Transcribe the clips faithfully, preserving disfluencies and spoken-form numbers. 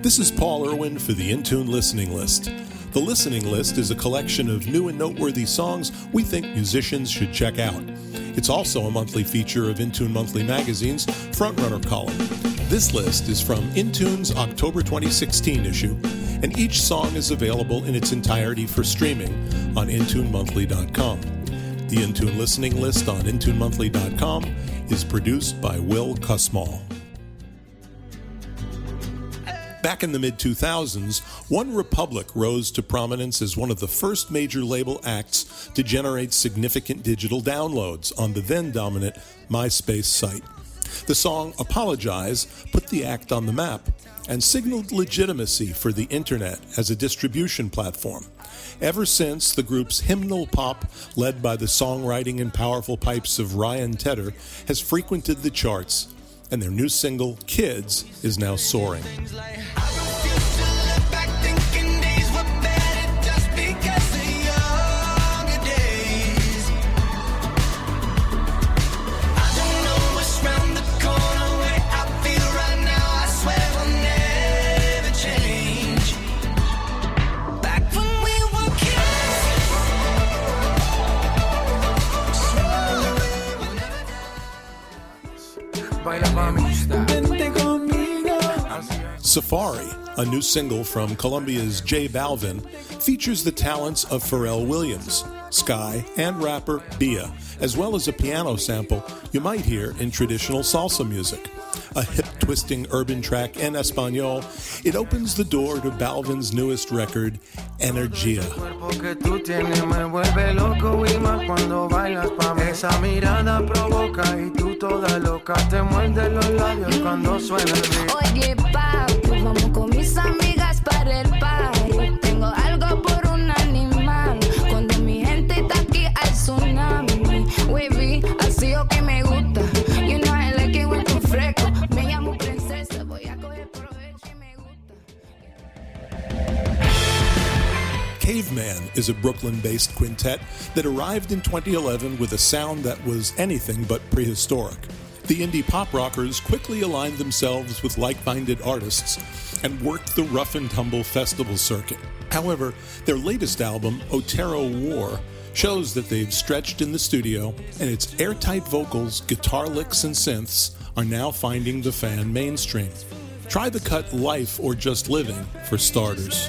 This is Paul Irwin for the Intune Listening List. The Listening List is a collection of new and noteworthy songs we think musicians should check out. It's also a monthly feature of Intune Monthly Magazine's Frontrunner column. This list is from Intune's October twenty sixteen issue, and each song is available in its entirety for streaming on Intune Monthly dot com. The Intune Listening List on Intune Monthly dot com is produced by Will Kussmaul. Back in the mid two thousands, One Republic rose to prominence as one of the first major label acts to generate significant digital downloads on the then-dominant MySpace site. The song Apologize put the act on the map and signaled legitimacy for the internet as a distribution platform. Ever since, the group's hymnal pop, led by the songwriting and powerful pipes of Ryan Tedder, has frequented the charts, and their new single, Kids, is now soaring. Safari, a new single from Colombia's J Balvin, features the talents of Pharrell Williams, Sky, and rapper Bia, as well as a piano sample you might hear in traditional salsa music. A hip-twisting urban track en español, it opens the door to Balvin's newest record, Energia. Oye, papi, vamos con mis amigas para el party. Tengo algo por un animal. Cuando mi gente está aquí hay tsunami. Wavy, así o que me gusta. You know I like it when tú fresco. Me llamo princesa, voy a coger provecho y me gusta. Caveman is a Brooklyn-based quintet that arrived in twenty eleven with a sound that was anything but prehistoric. The indie pop rockers quickly aligned themselves with like-minded artists and worked the rough-and-tumble festival circuit. However, their latest album, Otero War, shows that they've stretched in the studio, and its airtight vocals, guitar licks, and synths are now finding the fan mainstream. Try the cut Life or Just Living for starters.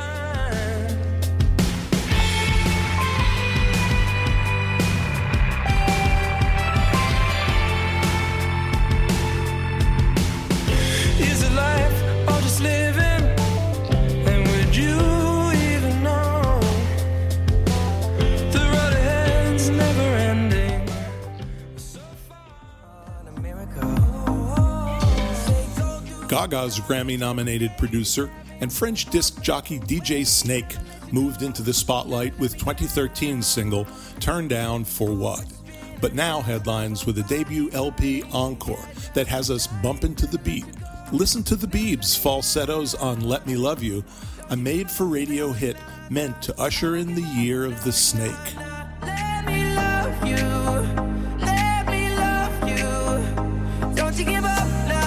Gaga's Grammy-nominated producer and French disc jockey D J Snake moved into the spotlight with twenty thirteen's single, Turn Down for What? But now headlines with a debut L P, Encore, that has us bumping to the beat. Listen to the Biebs' falsettos on Let Me Love You, a made-for-radio hit meant to usher in the year of the snake. Let me love you, let me love you, don't you give up.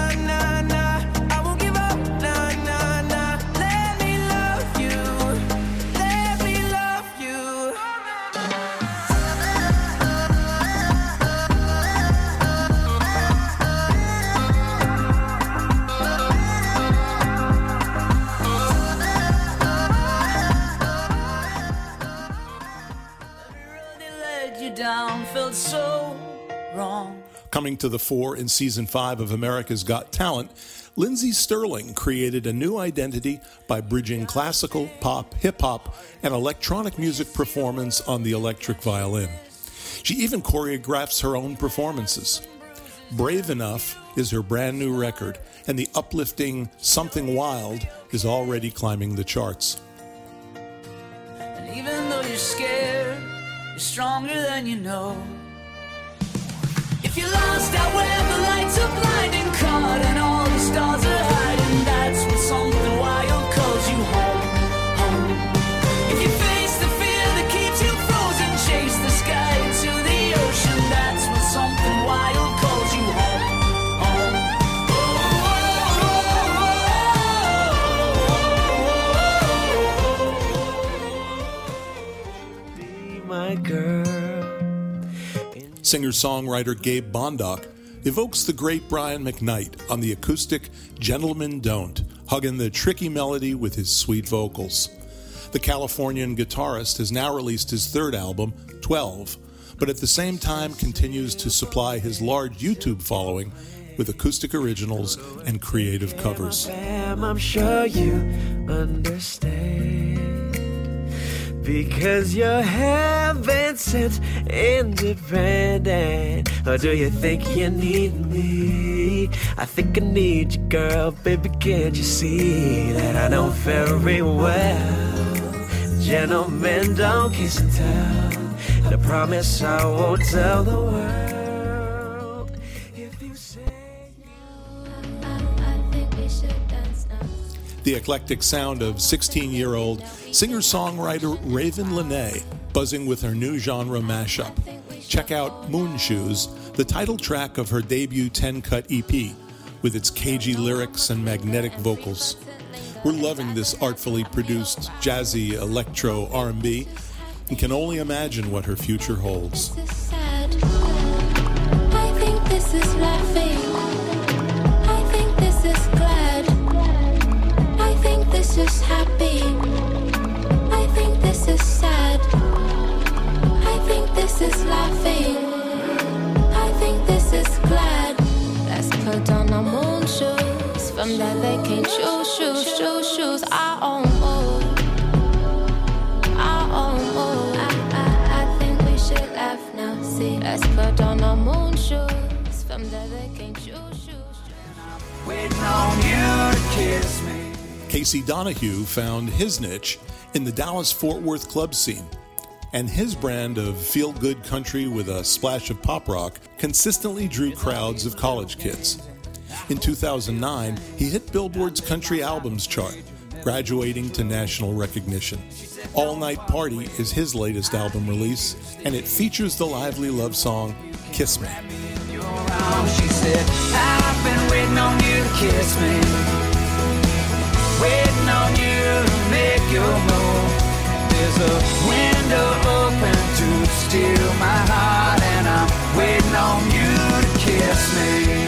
Down, felt so wrong. Coming to the fore in Season five of America's Got Talent, Lindsey Stirling created a new identity by bridging classical, pop, hip-hop, and electronic music performance on the electric violin. She even choreographs her own performances. Brave Enough is her brand new record, and the uplifting Something Wild is already climbing the charts. And even though you're scared, you're stronger than you know. If you're lost out where the lights are blinding, caught and all the stars are hiding, that's when something wild calls you home, home. If you face the fear that keeps you frozen, chase the sky into the ocean, that's when something wild calls you home, home. Oh, oh, oh, oh, oh. Singer-songwriter Gabe Bondoc evokes the great Brian McKnight on the acoustic Gentlemen Don't, hugging the tricky melody with his sweet vocals. The Californian guitarist has now released his third album, twelve, but at the same time continues to supply his large YouTube following with acoustic originals and creative covers. I'm sure you understand, because you're heaven sent independent. Or do you think you need me? I think I need you, girl. Baby, can't you see that I know very well? Gentlemen don't kiss and tell, and I promise I won't tell the world. If you say The eclectic sound of sixteen-year-old singer-songwriter Raven Lenae, buzzing with her new genre mashup. Check out Moon Shoes, the title track of her debut ten-cut E P, with its cagey lyrics and magnetic vocals. We're loving this artfully produced jazzy electro R and B and can only imagine what her future holds. This is sad. I think this is laughing. I think this is glad. I think this is happy. I think this is sad. I think this is laughing. I think this is glad. Let's put on our moon shoes. From that they can't shoes, shoes, shoes, shoes. Our own mood. Our own mood. I, I, I think we should laugh now. See, let's put on our moon shoes. From that they can't shoes, shoes. Waiting on you to kiss me. Casey Donahue found his niche in the Dallas-Fort Worth club scene, and his brand of feel-good country with a splash of pop rock consistently drew crowds of college kids. In two thousand nine, he hit Billboard's Country Albums chart, graduating to national recognition. All Night Party is his latest album release, and it features the lively love song, Kiss Me. You're wrong, she said, I've been waiting on you to kiss me. Waiting on you to make your move. There's a window open to steal my heart, and I'm waiting on you to kiss me.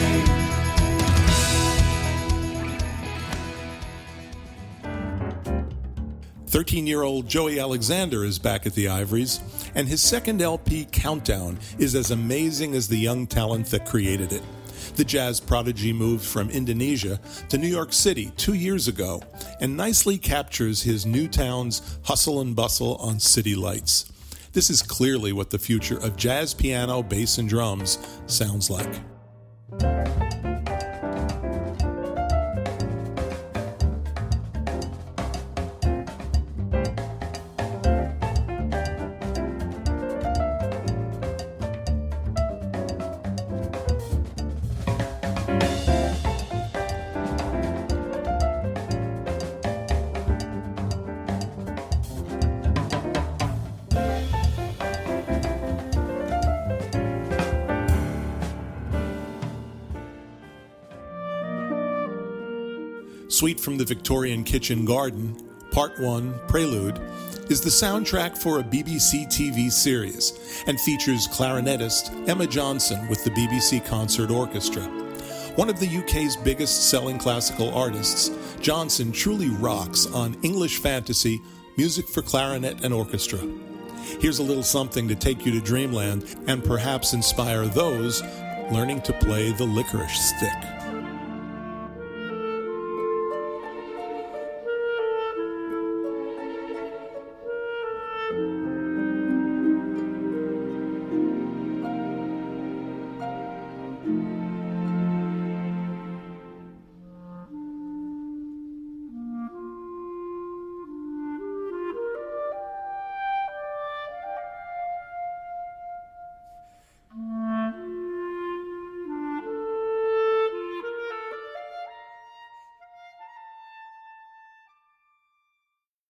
thirteen-year-old Joey Alexander is back at the Ivories, and his second L P, Countdown, is as amazing as the young talent that created it. The jazz prodigy moved from Indonesia to New York City two years ago and nicely captures his new town's hustle and bustle on city lights. This is clearly what the future of jazz piano, bass, and drums sounds like. Suite from the Victorian Kitchen Garden, Part one, Prelude, is the soundtrack for a B B C T V series and features clarinetist Emma Johnson with the B B C Concert Orchestra. One of the U K's biggest selling classical artists, Johnson truly rocks on English fantasy, music for clarinet and orchestra. Here's a little something to take you to dreamland and perhaps inspire those learning to play the licorice stick.